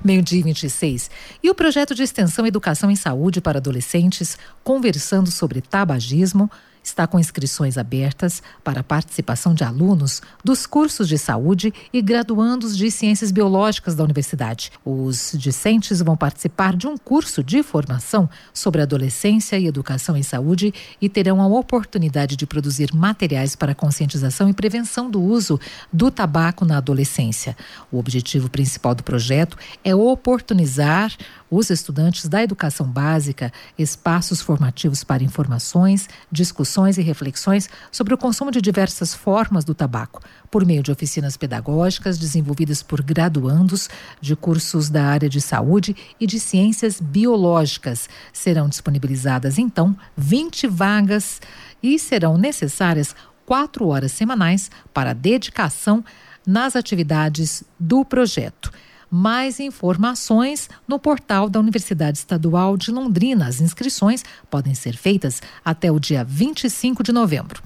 meio-dia e 26. E o projeto de extensão Educação em Saúde para Adolescentes, conversando sobre tabagismo, está com inscrições abertas para a participação de alunos dos cursos de saúde e graduandos de ciências biológicas da universidade. Os discentes vão participar de um curso de formação sobre adolescência e educação em saúde e terão a oportunidade de produzir materiais para conscientização e prevenção do uso do tabaco na adolescência. O objetivo principal do projeto é oportunizar os estudantes da educação básica espaços formativos para informações, discussões e reflexões sobre o consumo de diversas formas do tabaco, por meio de oficinas pedagógicas desenvolvidas por graduandos de cursos da área de saúde e de ciências biológicas. Serão disponibilizadas, então, 20 vagas e serão necessárias 4 horas semanais para dedicação nas atividades do projeto. Mais informações no portal da Universidade Estadual de Londrina. As inscrições podem ser feitas até o dia 25 de novembro.